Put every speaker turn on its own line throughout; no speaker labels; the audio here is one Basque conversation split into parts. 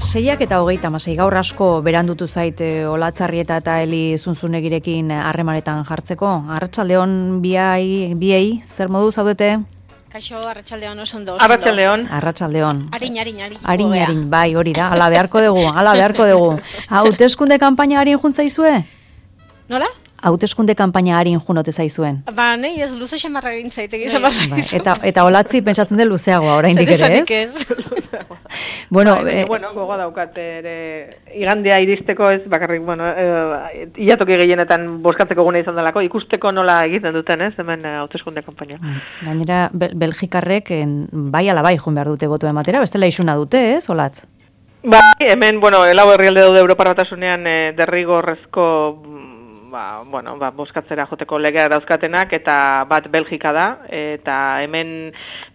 6:36 gaur asko berandutu zait Olatzarrieta eta Eli Zunzunegirekin harremanetan jartzeko. Arratsaldeon biei, zer modu zaudete?
Kaixo, arratsaldeon oso ondo.
Arratsaldeon.
Arin.
Bai, hori da. Hala beharko dugu. Hauteskunde kanpaina arin juntzaizue?
Nola?
Hauteskunde kanpaina arin junote zaizuen.
Ba, nei ez luze xamarra egin zaitegi.
Eta Olatzi pentsatzen dut luzeagoa oraindik ere, ez?
Bueno, gogoa daukat ere igandea iristeko ez bakarrik, ilatoki gehienetan bozkatzeko gune izan delako, ikusteko nola egiten duten, ez, hemen hauteskunde kanpaina.
Gainera, Belgikarrek bai ala bai joan behar dute botua ematera, bestela isuna dute, ez, Olatz?
Bai, hemen, lau herrialde daude Europar Batasunean derrigorrezko bozkatzera joteko legea dauzkatenak, eta bat Belgika da, eta hemen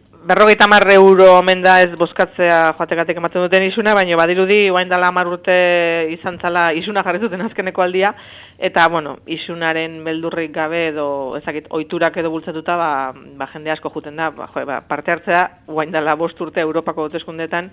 50 euro omen da ez bozkatzea joategatik ematen duten isuna, baina badirudi orain dela 10 urte izan zala isuna jarri zuten azkeneko aldia, eta isunaren beldurrik gabe edo ezakit ohiturak edo bultzatuta jende asko joeten da, parte hartzea orain dela 5 urte Europako hauteskundeetan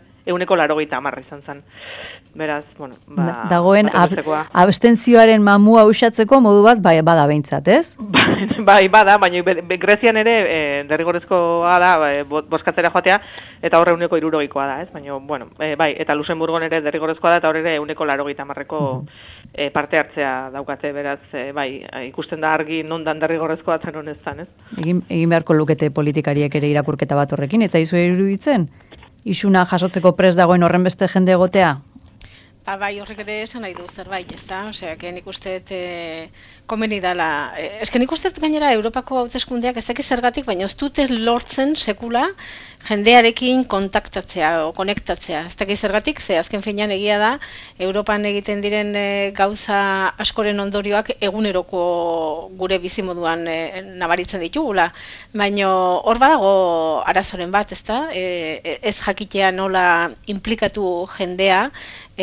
80% izan zen. Beraz,
dagoen abstentzioaren mamua uxatzeko modu bat bada behintzat, ez?
Bai, bada, baina Grezian ere derrigorrezkoa da bozkatzera joatea, eta horre 160koa da, ez? Baina, bai, eta Luxemburgon ere derrigorrezkoa da, eta horre 180ko parte hartzea daukate, beraz, bai, ikusten da argi nondan derrigorrezkoa zen honetan, ez?
Egin beharko lukete politikariek ere irakurketa bat horrekin, ez zaizu iruditzen? Isuna jasotzeko prest dagoen horren beste jende egotea?
Bai, horrek ere esan nahi du zerbait, ez da? Osea, nik uste komeni dela. Ez nik uste gainera Europako hauteskundeak ez dakit zergatik, baina ez dute lortzen sekula jendearekin kontaktatzea o konektatzea. Ez dakit zergatik, ze azken finean egia da, Europan egiten diren gauza askoren ondorioak eguneroko gure bizimoduan nabaritzen ditugula. Baina hor badago arazoren bat, ez da? Ez jakitea nola implikatu jendea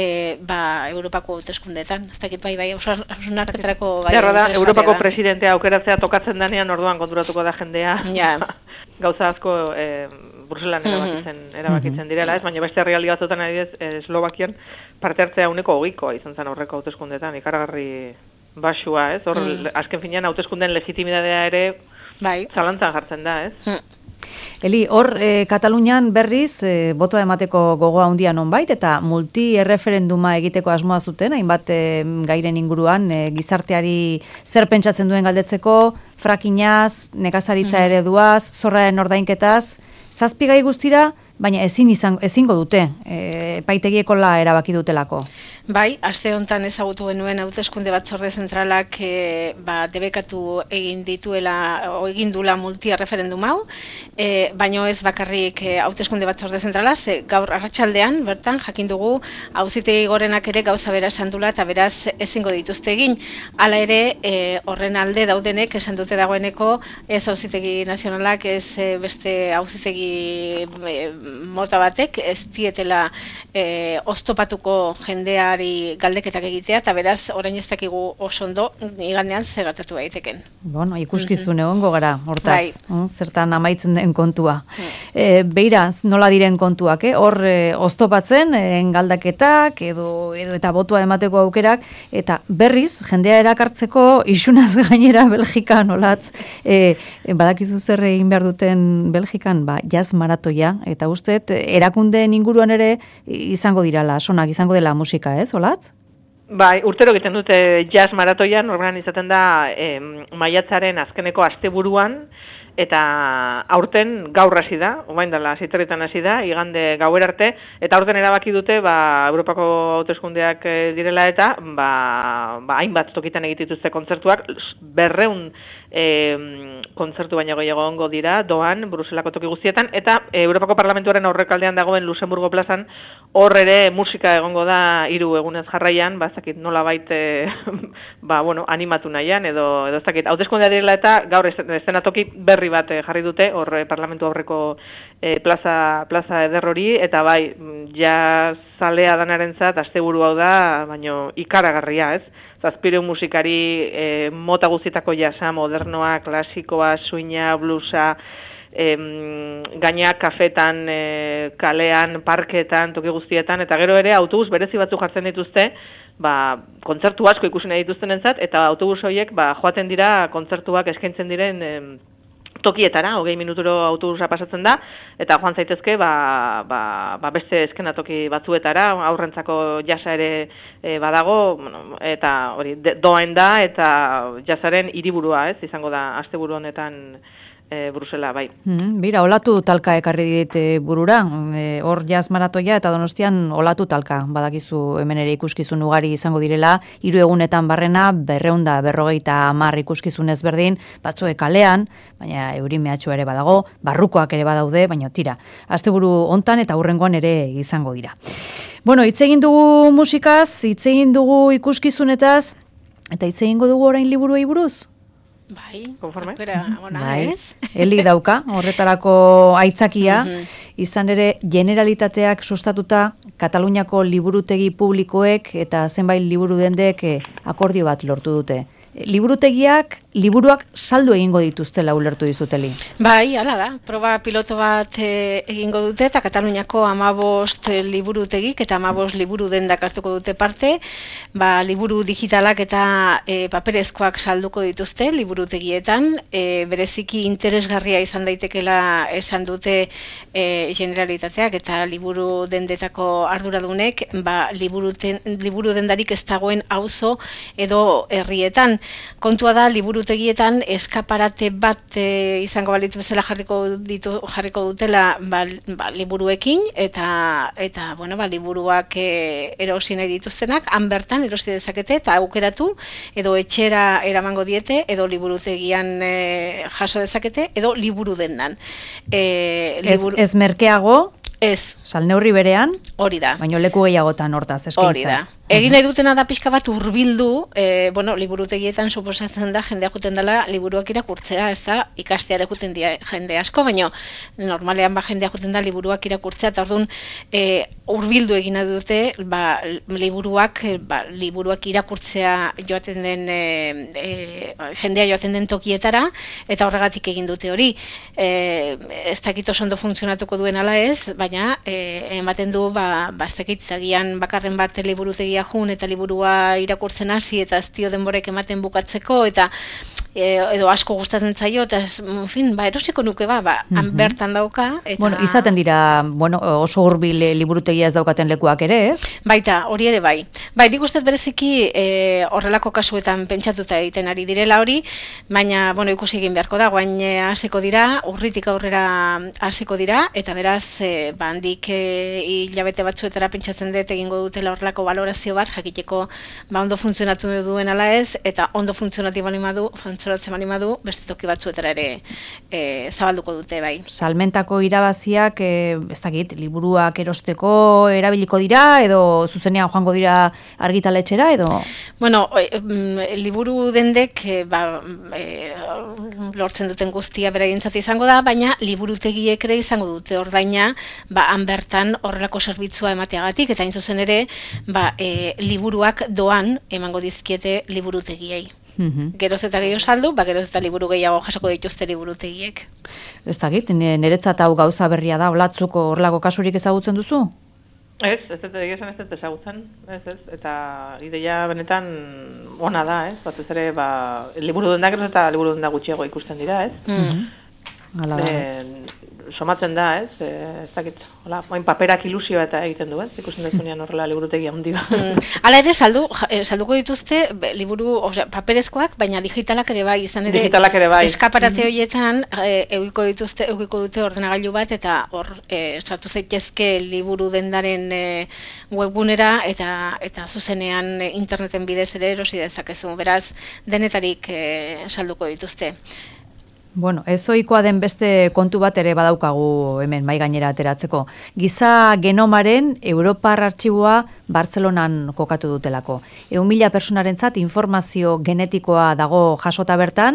Europako hauteskundeetan. Ez dakit bai, hausnarketarako gai.
Europako presidentea aukeratzea tokatzen denean orduan konturatuko da jendea. Gauza asko Bruselan erabakitzen direla, ez? Baina beste herrialde batzuetan adibidez Eslovakian parte hartzea 120koa izan zen horreko hauteskundeetan, ikaragarri baxua, ez? Hor azken finean hauteskundeen legitimitatea ere zalantzan jartzen da, ez?
Eli, hor Katalunian berriz botoa emateko gogoa handia nonbait eta multi-erreferenduma egiteko asmoa zuten, hainbat gairen inguruan gizarteari zer pentsatzen duen galdetzeko, frakinaz, nekazaritza ereduaz, zorraren ordainketaz, 7 gai guztira, baina ezingo dute, epaitegiekola erabaki dutelako.
Bai, aste honetan ezagutu genuen hauteskunde batzorde zentralak debekatu egin dula multi-erreferendum hau, baino ez bakarrik hauteskunde batzorde zentrala, gaur arratsaldean bertan jakin dugu auzitegi gorenak ere gauza bera esan dula eta beraz ezingo dituzte egin. Hala ere, horren alde daudenek esan dute dagoeneko ez auzitegi nazionalak, ez beste auzitegi mota batek ez dietela oztopatuko jendeari galdeketak egitea, eta beraz, orain ez dakigu oso ondo, igandean zegatatu daiteken.
Ikuskizun egongo gara, hortaz, zertan amaitzen den kontua. Beira, nola diren kontuak, hor oztopatzen, galdaketak, edo eta botua emateko aukerak, eta berriz, jendea erakartzeko isunaz gainera Belgikan, Olatz, badakizu zer egin behar duten Belgikan, jazz maratoia, eta usteet, erakundeen inguruan ere izango dirala, sonak izango dela musika, ez, Olatz?
Bai, urtero egiten dute jazz maratoia, normalan izaten da maiatzaren azkeneko asteburuan, eta aurten gaur hasi da, orain dela 7 hasi da, igande gauer arte, eta aurten erabaki dute Europako hauteskundeak direla eta hainbat tokitan egitituzte kontzertuak, 200 kontzertu baino gehiago egongo dira, doan, Bruselako toki guztietan, eta Europako Parlamentuaren aurrekaldean dagoen Luxemburgo plazan, hor ere musika egongo da 3 egunez jarraian, zakit nola bait animatu nahian, edo zakit, hauteskundea direla eta gaur eszenatoki berri bat jarri dute, hor Parlamentu aurreko plaza eder hori, eta bai, jazalea danarentzat, asteburu hau da, baino ikaragarria, ez? 700 musikari mota guztietako jasa, modernoa, klasikoa, suina, bluesa, gainak kafetan, kalean, parketan, toki guztietan, eta gero ere autobus berezi batzuk jartzen dituzte, kontzertu asko ikusi nahi dituztenentzat, eta autobus horiek joaten dira kontzertuak eskaintzen diren tokietara, 20 minuturo autobusa pasatzen da, eta joan zaitezke beste eskenatoki batzuetara, aurrentzako jasa ere badago, eta hori doain da, eta jasaren hiriburua, izango da asteburu honetan Brusela, bai.
Bira, olatu talka ekarri dit burura, hor jazz maratoia eta Donostian olatu talka, badakizu hemen ere ikuskizun ugari izango direla, 3 egunetan barrena, 250 ikuskizun ezberdin, batzuek kalean, baina eurin mehatxua ere badago, barrukoak ere badaude, baina tira, asteburu hontan eta hurrengoan ere izango dira. Bueno, hitz egin dugu musikaz, hitz egin dugu ikuskizunetaz, eta hitz egingo dugu orain liburuei buruz?
Bai,
konforme.
Bai,
Elik dauka, horretarako aitzakia, izan ere generalitateak sustatuta Kataluniako liburutegi publikoek eta zenbait liburu dendek akordio bat lortu dute. Liburuak saldu egingo dituztela ulertu dizuteli.
Bai, hala da. Proba piloto bat egingo dute eta Kataluniako 15 liburutegik eta 15 liburu dendak hartuko dute parte. Liburu digitalak eta paperezkoak salduko dituzte liburutegietan. Bereziki interesgarria izan daitekela esan dute generalitateak eta liburu dendetako arduradunek, liburu dendarik ez dagoen auzo edo herrietan. Kontua da, liburutegietan eskaparate bat izango balitz bezala jarriko dutela liburuekin, eta liburuak erosi nahi dituztenak, han bertan erosi dezakete, eta aukeratu, edo etxera eramango diete, edo liburutegian jaso dezakete, edo liburu dendan.
Ez merkeago?
Ez.
Salneurri berean?
Hori da.
Baina leku gehiagotan hortaz eskaintza.
Hori da. Egin nahi dutena da pixka bat hurbildu, liburutegietan suposatzen da jendea juten dela liburuak irakurtzea, ez da, ikasteare juten dira jende asko, baina normalean jendea juten da liburuak irakurtzea, eta orduan hurbildu egin nahi dute liburuak irakurtzea joaten den, jendea joaten den tokietara, eta horregatik egin dute hori. Ez dakit oso ondo funtzionatuko duen ala ez, baina ematen du, ez dakit, agian bakarren bat liburutegia jun eta liburua irakurtzen hasi eta ez dio denborek ematen bukatzeko eta edo asko gustatzen zaio eta erosiko nuke han bertan dauka.
Bueno, izaten dira, oso hurbil liburutegia ez daukaten lekuak ere, ez?
Baita, hori ere bai. Bai, nik uste bereziki horrelako kasuetan pentsatuta egiten ari direla hori, baina, ikusi egin beharko da, guain hasiko dira, urritik aurrera hasiko dira, eta beraz, handik hilabete batzuetara pentsatzen dut egingo dutela horrelako valorazio bat, jakiteko ondo funtzionatu duen ala ez, eta ondo funtzionatzen badu, beste toki batzuetara ere zabalduko dute, bai.
Salmentako irabaziak, ez dakit, liburuak erosteko erabiliko dira, edo zuzenean joango dira argitaletxera, edo?
Bueno, liburu dendek lortzen duten guztia beraientzat izango da, baina liburutegiek ere izango dute ordaina, han bertan horrelako zerbitzua emateagatik, eta hain zuzen ere, liburuak doan emango dizkiete liburutegiei. Geroz eta gehiago saldu, geroz eta liburu gehiago jasoko dituzte liburutegiek.
Ez dakit, niretzat hau gauza berria da, olatzuko horrelako kasurik ezagutzen duzu?
Ez ezagutzen, eta ideia benetan ona da, ez? Batez ere, liburu dendak geroz eta liburu dendak gutxiago ikusten dira, ez? Somatzen da, ez? Ez dakit, oin paperak ilusioa eta egiten du, ez? Ikusten dezunean horrela liburutegia handi bat.
Hala ere, salduko dituzte liburu, paperezkoak, baina digitalak ere bai, izan ere, eskaparate horietan eukiko dute ordenagailu bat, eta hor, sartu zaitezke liburu dendaren webgunera, eta zuzenean interneten bidez ere erosi dezakezu, beraz, denetarik salduko dituzte.
Bueno, ez ohikoa den beste kontu bat ere badaukagu hemen mai gainera ateratzeko. Giza genomaren Europar Artxiboa Bartzelonan kokatu dutelako. 100.000 personarentzat informazio genetikoa dago jasota bertan,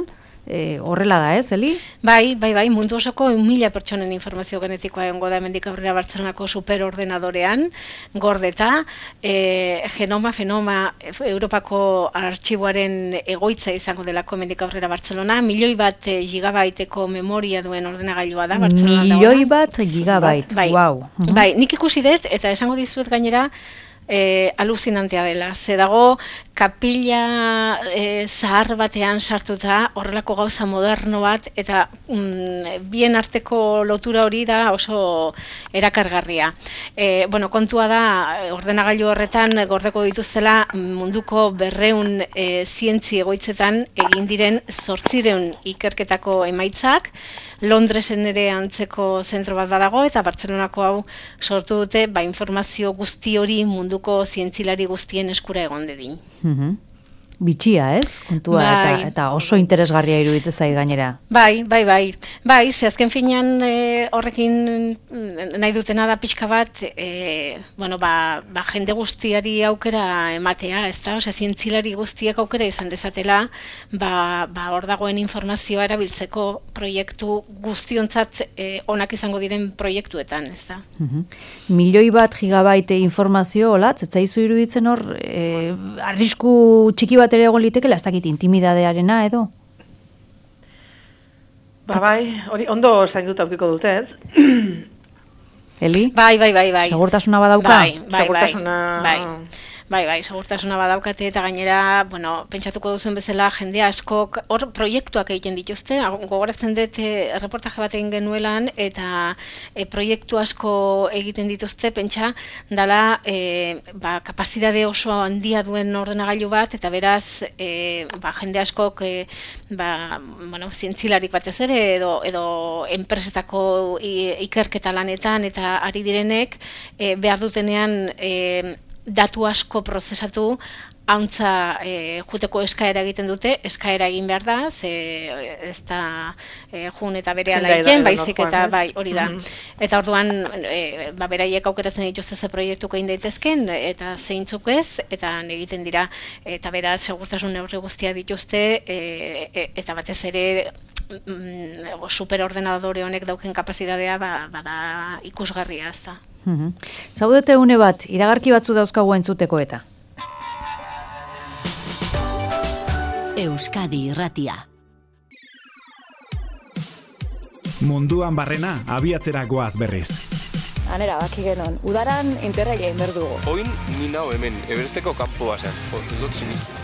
horrela da, ez, Eli?
Bai, mundu osoko 1000 pertsonen informazio genetikoa egongo da hemendik aurrera Bartzelonako superordenadorean, gordeta, genoma, Europako artxiboaren egoitza izango delako hemendik aurrera Bartzelona, 1.000.000 gigabaiteko memoria duen ordenagailua da Bartzelonan.
1.000.000 gigabyte, wow.
Bai, nik ikusi dut, eta esango dizuet gainera, aluzinantea dela. Ze dago kapila zahar batean sartuta horrelako gauza moderno bat eta bien arteko lotura hori da oso erakargarria. Kontua da ordenagailu horretan gordeko dituztela munduko 200 zientzi egoitzetan egin diren 800 ikerketako emaitzak, Londresen ere antzeko zentro bat badago eta Bartzelonako hau sortu dute informazio guzti hori munduko zientzilari guztien eskura egon dedin.
Bitxia, ez? Kontua eta oso interesgarria iruditzen zait gainera.
Bai, ze azken finean horrekin nahi dutena da pixka bat, jende guztiari aukera ematea, ez da? Osea, zientzilari guztiek aukera izan dezatela, hor dagoen informazioa erabiltzeko proiektu guztiontzat onak izango diren proiektuetan, ez da?
1.000.000 gigabaite informazio, Olatz, ez zaizu iruditzen hor, arrisku txiki bat ere egon litekela, ez dakit intimidadearena edo?
Hori ondo zaindut aukiko dute, ez?
Eli?
Bai.
Segurtasuna badauka?
Bai, segurtasuna badaukate eta gainera, pentsatuko duzuen bezala jende askok hor proiektuak egiten dituzte, gogoratzen dut reportaje bat egin genuelan eta proiektu asko egiten dituzte, pentsa dala kapazitate oso handia duen ordenagailu bat eta beraz jende askok zientzilarik batez ere edo enpresetako ikerketa lanetan eta ari direnek behar dutenean datu asko prozesatu, hauntza juteko eskaera egiten dute, eskaera egin behar da, ez da jun eta bere ala egiten, baizik eta bai, hori da. Eta orduan, beraiek aukeratzen dituzte ze proiektuko egin daitezken, eta zeintzuk ez, eta egiten dira, eta beraz, segurtasun neurri guztia dituzte, eta batez ere, superordenadore honek dauken kapazitatea bada ikusgarria, ez da.
Zaudete une bat, iragarki batzu dauzkagu entzuteko eta.
Euskadi Irratia.
Munduan barrena, abiatzera goaz berriz.
Anera, baki genon, udaran interraila inberdugu.
Oin ni nao hemen, Everesteko kanpo basean. Ez dut sinistu.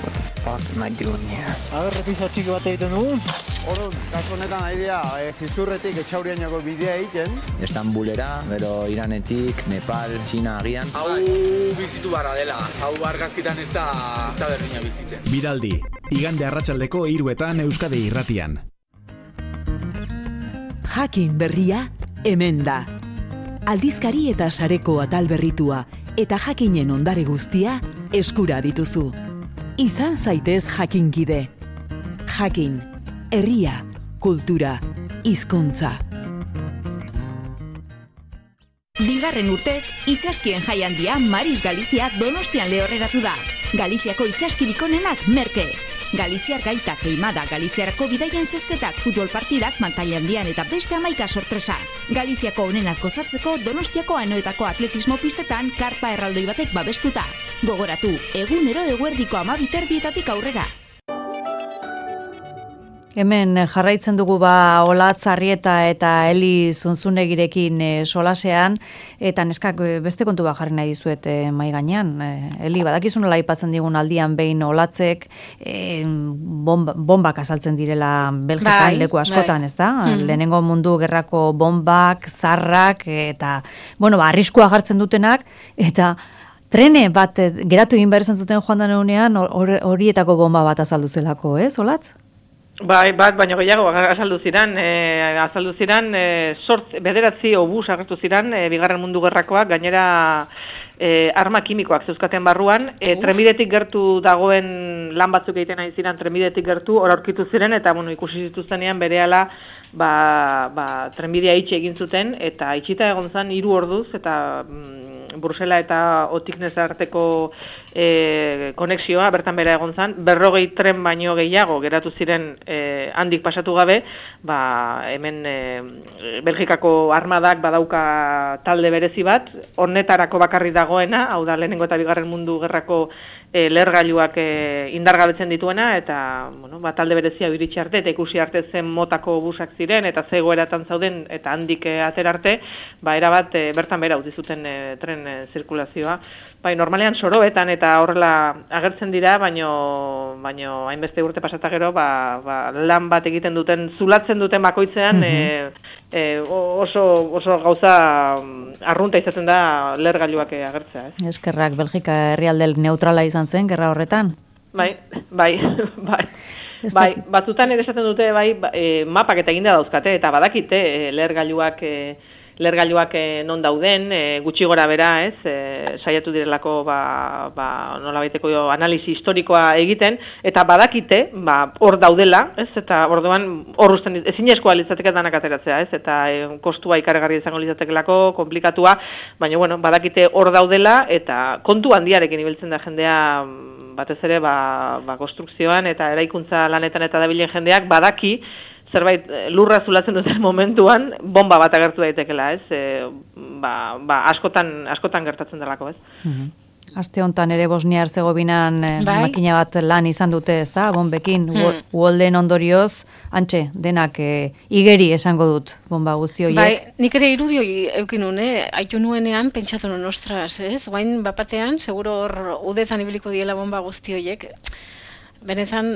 Repiso txiki bat egiten dugu.
Orduan, kasu honetan aidea, Zizurretik Etxauriainako bidea egiten.
Estambulera, gero Iranetik, Nepal, Txina agian.
Hau bizitu barra dela, hau argazkitan ez da berdina bizitzen.
Bidaldi, igande arratsaldeko 3:00 Euskadi Irratian.
Jakin berria, hemen da. Aldizkari eta sareko atal berritua eta jakinen ondare guztia eskura dituzu. Izan zaitez jakinkide. Jakin, herria, kultura, hizkuntza.
Bigarren urtez, itxaskien jaialdia Maris Galizia Donostian lehorreratu da. Galiziako itxaskirik onenak merke. Galiziar gaita, keimada, Galiziarako bidaien zozketak, futbol partidak, mantailandian eta beste 11 sorpresa. Galiziako onenaz gozatzeko Donostiako Anoetako atletismo pistetan karpa erraldoi batek babestuta. Gogoratu, egunero eguerdiko 12:00 aurrera.
Hemen jarraitzen dugu Olatz Arrieta eta Eli Zunzunegirekin solasean, eta neskak beste kontu bat jarri nahi dizuet mai gainean. Eli, badakizun nola aipatzen digun aldian behin Olatzek bombak azaltzen direla Belgikan leku askotan, ez da? Lehenengo mundu gerrako bombak, zarrak, eta, arriskua jartzen dutenak, eta trene bat geratu egin behar zuten joan den egunean horietako bomba bat azaldu zelako, ez, Olatz?
Bai, baina gehiago azaldu ziren, bederatzi obus agertu ziren, bigarren mundu gerrakoak, gainera arma kimikoak zeuzkaten barruan, trenbidetik gertu dagoen lan batzuk egiten ari ziren, trenbidetik gertu, hor aurkitu ziren, eta ikusi zituztenean berehala trenbidea itxi egin zuten, eta itxita egon zen 3 orduz, eta Brusela eta Otiknez arteko konexioa, bertan bera egon zen, 40 tren baino gehiago geratu ziren handik pasatu gabe, hemen Belgikako armadak badauka talde berezi bat, honetarako bakarrik dagoena, hau da lehenengo eta bigarren mundu gerrako lehergailuak indargabetzen dituena, eta talde berezia iritsi arte, eta ikusi arte zen motako busak ziren, eta ze egoeratan zauden, eta handik atera arte, erabat bertan bera utzi zuten tren zirkulazioa. Normalean soroetan eta horrela agertzen dira, baino hainbeste urte pasata gero, lan bat egiten duten, zulatzen duten bakoitzean, oso gauza arrunta izaten da lehergailuak agertzea.
Eskerrak, Belgika herrialde neutrala izan zen, gerra horretan?
Bai. Batzutan ere esaten dute, mapak eta eginda dauzkate, eta badakite lehergailuak non dauden, gutxi gora bera, saiatu direlako nolabaiteko analisi historikoa egiten, eta badakite, hor daudela, eta orduan hor usten ezinezkoa litzateke danak ateratzea, eta kostua ikaragarri izango litzatekelako, komplikatua, baina badakite hor daudela, eta kontu handiarekin ibiltzen da jendea, batez ere, konstrukzioan eta eraikuntza lanetan eta dabilen jendeak badaki, zerbait lurra zulatzen duten momentuan, bomba bat agertu daitekela, askotan gertatzen delako,
Aste hontan ere Bosnia-Herzegovinan makina bat lan izan dute, ezta, bombekin, uholden ondorioz, antxe, denak igeri esango dut, bomba guzti horiek.
Nik ere irudio eukin aitu nuenean, pentsatu nuen, ostras, guain bapatean, seguro hor udetan ibiliko diela bomba guzti horiek, benezan,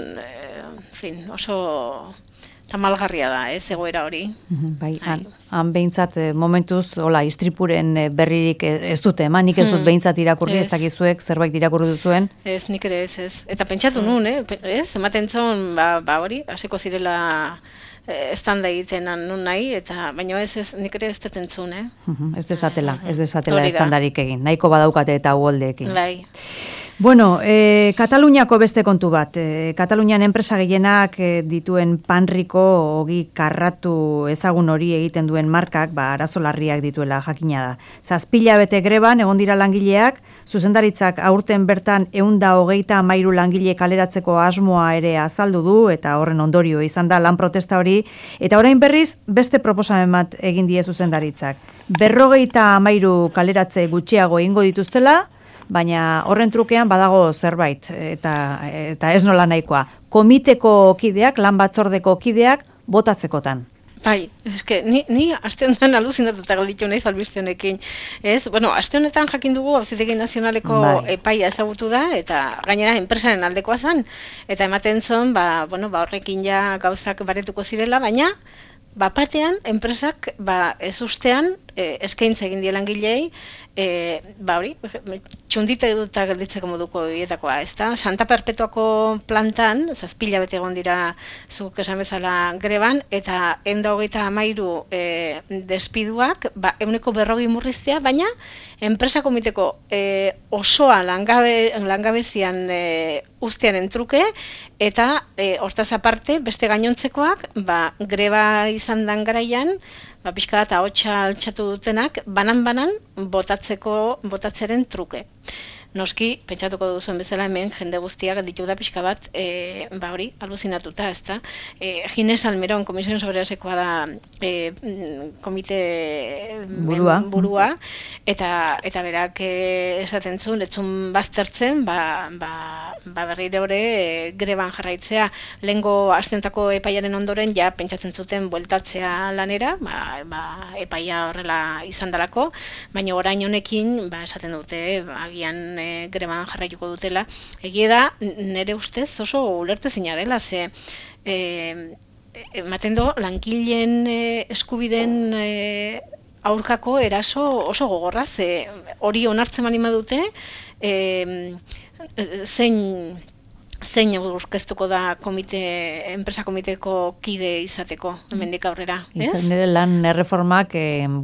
oso tamalgarria da, egoera hori.
Han behintzat momentuz, istripuren berririk ez dute, nik ez dut behintzat irakurri, ez dakizuek, zerbait irakurri duzuen?
Ez, nik ere ez. Eta pentsatu nuen, ematen zon, hori, hasiko zirela estanda egiten nun nahi, baina ez, nik ere ez detentzun,
Ez dezatela estandarik egin, nahiko badaukate eta uholdeekin.
Bai.
Bueno, Kataluniako beste kontu bat. Katalunian enpresa gehienak dituen Panriko ogi karratu ezagun hori egiten duen markak, arazo larriak dituela jakina da. 7 hilabete greban egon dira langileak, zuzendaritzak aurten bertan 123 langile kaleratzeko asmoa ere azaldu du, eta horren ondorio izan da lan protesta hori, eta orain berriz beste proposamen bat egin die zuzendaritzak. 53 kaleratze gutxiago egingo dituztela, baina horren trukean badago zerbait, eta ez nola nahikoa. Komiteko kideak, lan batzordeko kideak, botatzekotan.
Bai, eske, ni aste honetan aluzinatuta gelditu naiz albiste honekin. Aste honetan jakin dugu Auzitegi Nazionaleko epaia ezagutu da, eta gainera enpresaren aldekoa zen, eta ematen zon, horrekin ja gauzak baretuko zirela, baina bapatean, enpresak, ez ustean, eskaintza egin die langilei, hori, txundita eduta gelditzeko moduko hietakoa, ez da? Santa Perpetuako plantan, 7 hilabete egon dira zuk esan bezala greban, eta 123 despiduak, 140 murriztea, baina enpresa komiteko osoa langabezian ustearen truke, eta hortaz aparte, beste gainontzekoak, greba izan dan garaian, pixka bat ahotsa altxatu dutenak, banan-banan botatzeren truke. Noski, pentsatuko duzuen bezala hemen jende guztiak ditu da pixka bat, hori, aluzinatuta, ez da. Ginés Almerón, Komisioen Soberasekoa da komite burua, eta berak esaten zuen, etzun baztertzen, berriro ere greban jarraitzea, lehengo astentako epaiaren ondoren, ja pentsatzen zuten bueltatzea lanera, epaia horrela izan dalako, baina orain honekin, esaten dute, agian greban jarraituko dutela. Egia da, nire ustez oso ulertezina dela, ze ematen do, langileen eskubideen aurkako eraso oso gogorra, ze hori onartzen manima dute, zein zein aurkeztuko da enpresa komiteko kide izateko, hemendik aurrera, ez?
Izan ere lan erreformak,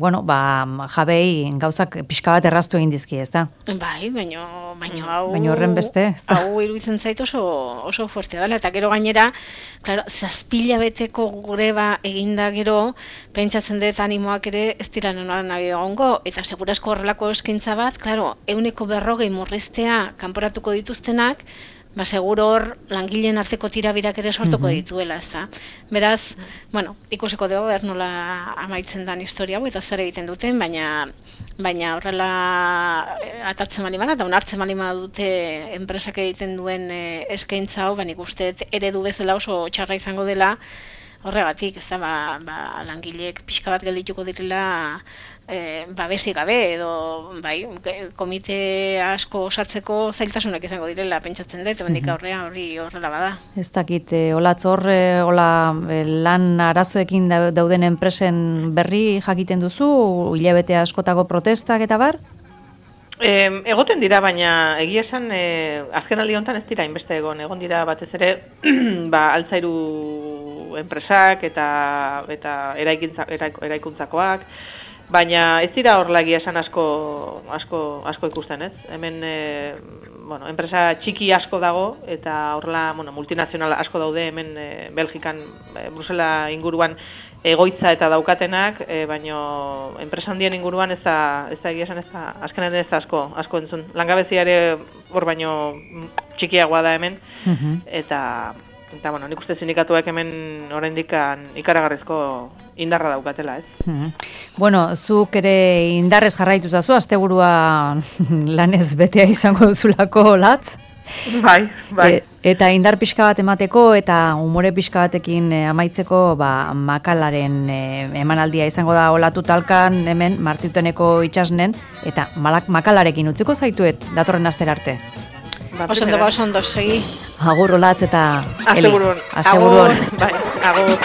jabei gauzak pixka bat erraztu egin dizki, ez da?
Bai, baina hau...
Baina horren beste, ez da?
Hau iruditzen zait oso fuertea dela, eta gero gainera, claro, 7 beteko greba eginda gero, pentsatzen dut animoak ere ez dira nahi egongo, eta segurazko horrelako eskaintza bat, claro, 140 murriztea kanporatuko dituztenak, seguro hor langileen arteko tirabirak ere sortuko dituela, ez da. Beraz, ikusiko dugu behar nola amaitzen dan historia hau, eta zer egiten duten, baina horrela atatzen balimana, eta onartzen balimana dute enpresak egiten duen eskaintza hau, nik uste eredu bezala oso txarra izango dela, horregatik, ez da, langileek pixka bat geldituko direla babesik gabe, edo komite asko osatzeko zailtasunak izango direla pentsatzen dut, bendik aurrea horrela bada.
Ez dakit, olatz hola lan arazoekin dauden enpresen berri jakiten duzu, hilabete askotako protestak eta bar?
Egoten dira, baina egia esan, azken aldi honetan ez dira inbeste egon dira batez ere, altzairu enpresak eta eraikuntzakoak, baina ez dira horrela egia esan asko ikusten, ez? Hemen, enpresa txiki asko dago, eta horrela, multinazional asko daude, hemen Belgikan, Brusela inguruan egoitza eta daukatenak, baino enpresa handien inguruan ez da egia esan azkenean ez da asko entzun. Langabeziare hor baino txikiagoa da hemen, eta nik uste sindikatuak hemen oraindik ikaragarrizko indarra daukatela, ez?
Zuk ere indarrez jarraitu zazu, asteburua lanez betea izango duzulako, Olatz?
Bai.
Eta indar pixka bat emateko eta umore pixka batekin amaitzeko Makalaren emanaldia izango da Olatu talkan hemen Martitueneko itsasnen, eta Makalarekin utziko zaituet datorren astera arte.
Oso ondo, segi.
Agur, Olatz eta Eli.
Agur. Bai, agur.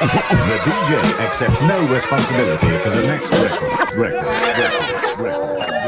DJ accepts no responsibility for the next record.